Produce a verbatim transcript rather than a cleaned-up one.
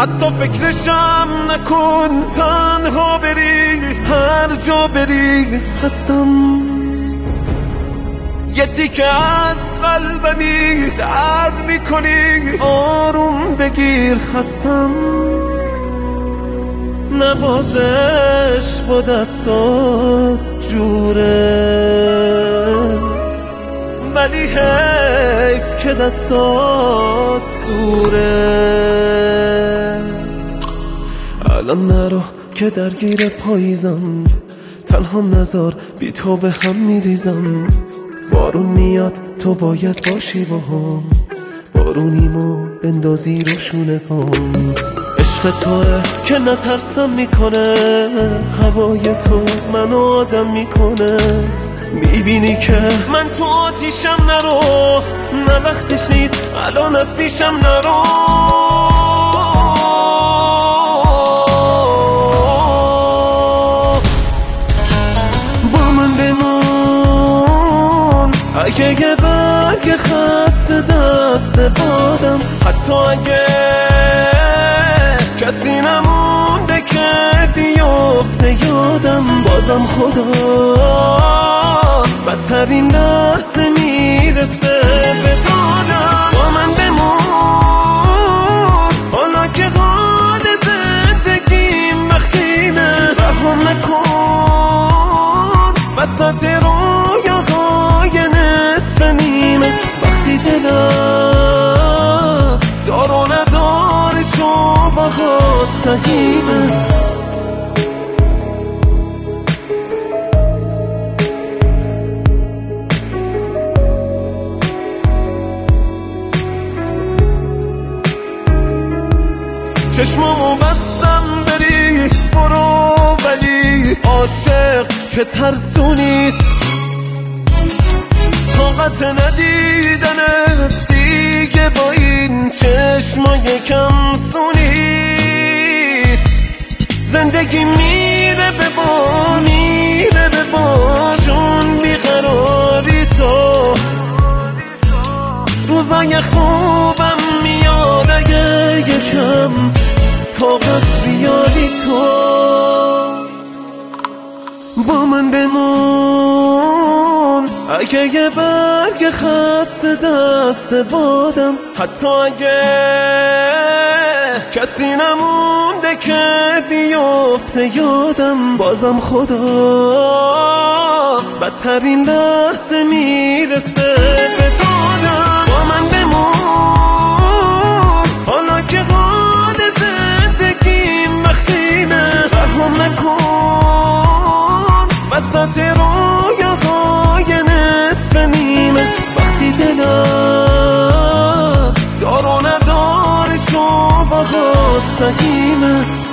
حتی فکرشم نکن، تنها بری هر جا بری هستم. یه تیکه از قلبمی درد میکنی، آروم بگیر خستم. نوازش با دستات جوره، ولی حیف که دستات دوره. الان نرو که درگیر پاییزم، تنها نذار بی تو به هم میریزم. بارون میاد تو باید باشی با هم، بارونیمو بندازی رو شونه هم. عشق توه که نترسم میکنه، هوای تو منو آدم میکنه. میبینی که من تو آتیشم، نرو نه وقتش نیست الان از پیشم نرو. با من بمون اگه یه برگ خسته دست بادم، حتی اگه کسی نمونده که بیفته یادم. بازم خدا بدترین لحظه میرسه به دادم. با من بمون حالا که حال زندگیم بخیمه، رهم نکن وسط رویاهای نصف نیمه. وقتی دلم دار و ندارش و باهات سهیمه. چشمامو بستم بری برو، ولی عاشق که ترسونیست. طاقت ندیدنت دیگه با این چشمای کم سونیست. زندگی میره به با میره به با، چون بیقراری تو. روزای خوبم میاد اگه یکم طاقت بیاری تو. با من بمون اگه یه برگ خسته دست بادم، حتی اگه کسی نمونده که بیفته یادم. بازم خدا بدترین لحظه میرسه به دادم. با من بمون حالا که حال زندگیم بخیمه، رهم نکن وسط رویاهای نصف نیمه. وقتی دلم دار و ندارش و باهات سهیمه.